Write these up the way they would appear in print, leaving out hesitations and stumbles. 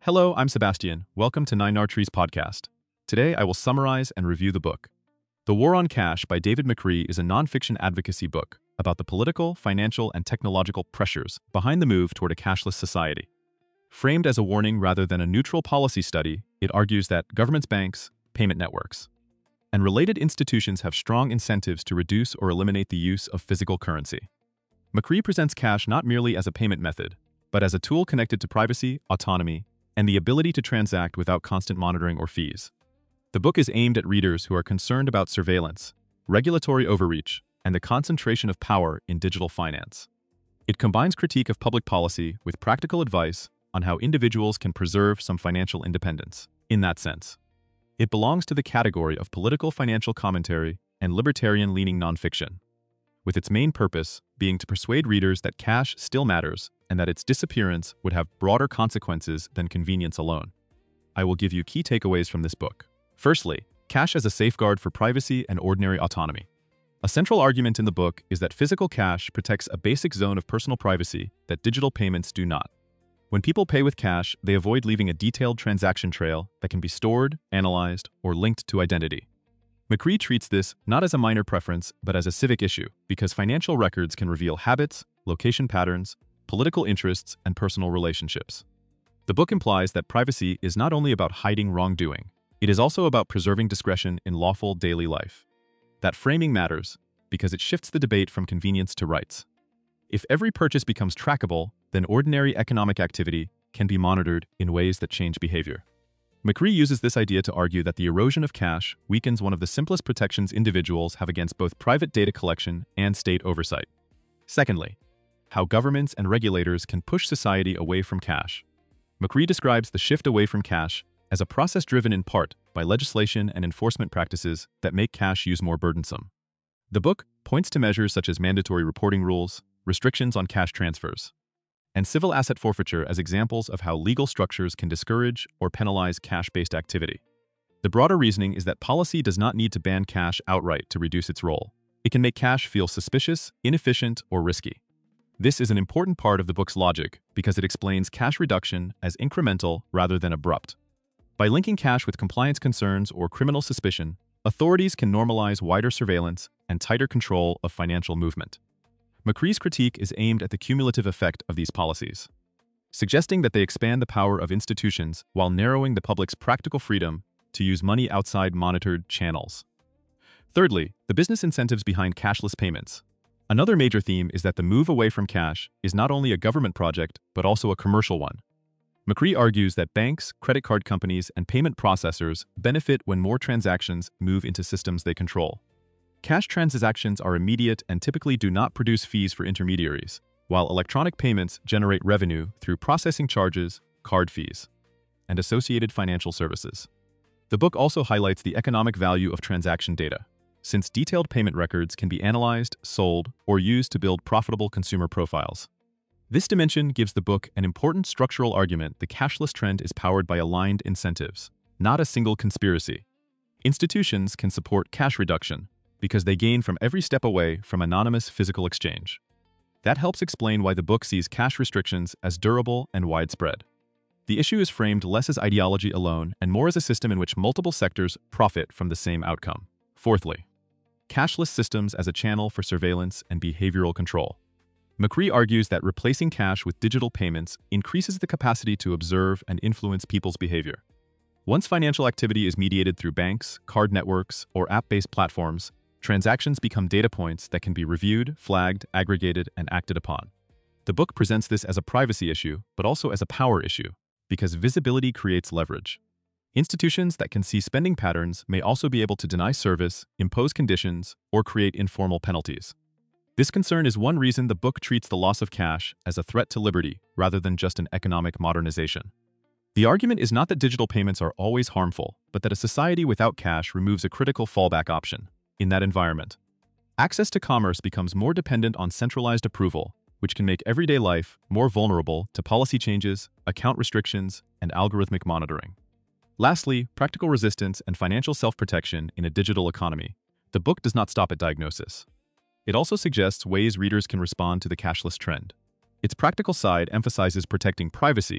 Hello, I'm Sebastian. Welcome to Nine Trees podcast. Today, I will summarize and review the book. The War on Cash by David McCree is a nonfiction advocacy book about the political, financial, and technological pressures behind the move toward a cashless society. Framed as a warning rather than a neutral policy study, it argues that governments, banks, payment networks, and related institutions have strong incentives to reduce or eliminate the use of physical currency. McCree presents cash not merely as a payment method, but as a tool connected to privacy, autonomy, and the ability to transact without constant monitoring or fees. The book is aimed at readers who are concerned about surveillance, regulatory overreach, and the concentration of power in digital finance. It combines critique of public policy with practical advice on how individuals can preserve some financial independence. In that sense, it belongs to the category of political financial commentary and libertarian-leaning nonfiction, with its main purpose being to persuade readers that cash still matters and that its disappearance would have broader consequences than convenience alone. I will give you key takeaways from this book. Firstly, cash as a safeguard for privacy and ordinary autonomy. A central argument in the book is that physical cash protects a basic zone of personal privacy that digital payments do not. When people pay with cash, they avoid leaving a detailed transaction trail that can be stored, analyzed, or linked to identity. McCree treats this not as a minor preference, but as a civic issue, because financial records can reveal habits, location patterns, political interests, and personal relationships. The book implies that privacy is not only about hiding wrongdoing, it is also about preserving discretion in lawful daily life. That framing matters because it shifts the debate from convenience to rights. If every purchase becomes trackable, then ordinary economic activity can be monitored in ways that change behavior. McCree uses this idea to argue that the erosion of cash weakens one of the simplest protections individuals have against both private data collection and state oversight. Secondly, how governments and regulators can push society away from cash. McCree describes the shift away from cash as a process driven in part by legislation and enforcement practices that make cash use more burdensome. The book points to measures such as mandatory reporting rules, restrictions on cash transfers, and civil asset forfeiture as examples of how legal structures can discourage or penalize cash-based activity. The broader reasoning is that policy does not need to ban cash outright to reduce its role. It can make cash feel suspicious, inefficient, or risky. This is an important part of the book's logic because it explains cash reduction as incremental rather than abrupt. By linking cash with compliance concerns or criminal suspicion, authorities can normalize wider surveillance and tighter control of financial movement. McCree's critique is aimed at the cumulative effect of these policies, suggesting that they expand the power of institutions while narrowing the public's practical freedom to use money outside monitored channels. Thirdly, the business incentives behind cashless payments. Another major theme is that the move away from cash is not only a government project, but also a commercial one. McCree argues that banks, credit card companies, and payment processors benefit when more transactions move into systems they control. Cash transactions are immediate and typically do not produce fees for intermediaries, while electronic payments generate revenue through processing charges, card fees, and associated financial services. The book also highlights the economic value of transaction data, since detailed payment records can be analyzed, sold, or used to build profitable consumer profiles. This dimension gives the book an important structural argument. The cashless trend is powered by aligned incentives, not a single conspiracy. Institutions can support cash reduction because they gain from every step away from anonymous physical exchange. That helps explain why the book sees cash restrictions as durable and widespread. The issue is framed less as ideology alone and more as a system in which multiple sectors profit from the same outcome. Fourthly, cashless systems as a channel for surveillance and behavioral control. McCree argues that replacing cash with digital payments increases the capacity to observe and influence people's behavior. Once financial activity is mediated through banks, card networks, or app-based platforms, transactions become data points that can be reviewed, flagged, aggregated, and acted upon. The book presents this as a privacy issue, but also as a power issue, because visibility creates leverage. Institutions that can see spending patterns may also be able to deny service, impose conditions, or create informal penalties. This concern is one reason the book treats the loss of cash as a threat to liberty rather than just an economic modernization. The argument is not that digital payments are always harmful, but that a society without cash removes a critical fallback option. In that environment, access to commerce becomes more dependent on centralized approval, which can make everyday life more vulnerable to policy changes, account restrictions, and algorithmic monitoring. Lastly, practical resistance and financial self-protection in a digital economy. The book does not stop at diagnosis. It also suggests ways readers can respond to the cashless trend. Its practical side emphasizes protecting privacy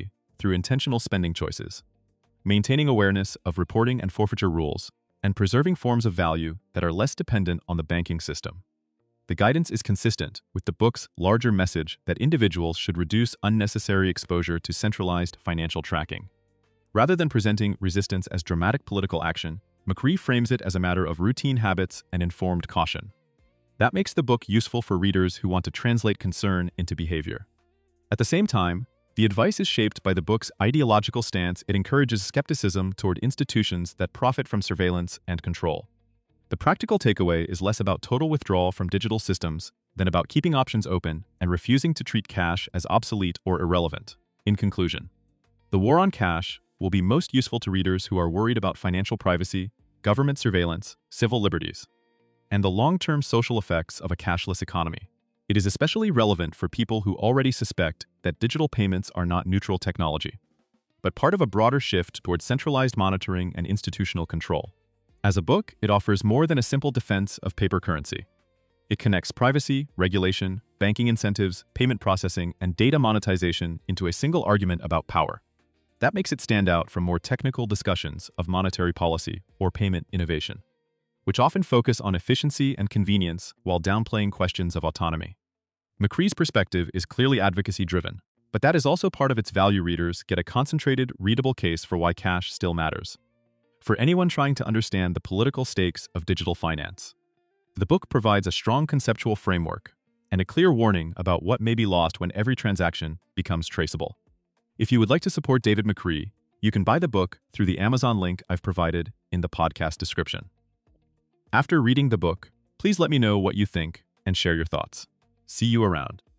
through intentional spending choices, maintaining awareness of reporting and forfeiture rules, and preserving forms of value that are less dependent on the banking system. The guidance is consistent with the book's larger message that individuals should reduce unnecessary exposure to centralized financial tracking. Rather than presenting resistance as dramatic political action, McCree frames it as a matter of routine habits and informed caution. That makes the book useful for readers who want to translate concern into behavior. At the same time, the advice is shaped by the book's ideological stance. It encourages skepticism toward institutions that profit from surveillance and control. The practical takeaway is less about total withdrawal from digital systems than about keeping options open and refusing to treat cash as obsolete or irrelevant. In conclusion, The War on Cash will be most useful to readers who are worried about financial privacy, government surveillance, civil liberties, and the long-term social effects of a cashless economy. It is especially relevant for people who already suspect that digital payments are not neutral technology, but part of a broader shift toward centralized monitoring and institutional control. As a book, it offers more than a simple defense of paper currency. It connects privacy, regulation, banking incentives, payment processing, and data monetization into a single argument about power. That makes it stand out from more technical discussions of monetary policy or payment innovation, which often focus on efficiency and convenience while downplaying questions of autonomy. McCree's perspective is clearly advocacy-driven, but that is also part of its value. Readers get a concentrated, readable case for why cash still matters. For anyone trying to understand the political stakes of digital finance, the book provides a strong conceptual framework and a clear warning about what may be lost when every transaction becomes traceable. If you would like to support David McCree, you can buy the book through the Amazon link I've provided in the podcast description. After reading the book, please let me know what you think and share your thoughts. See you around.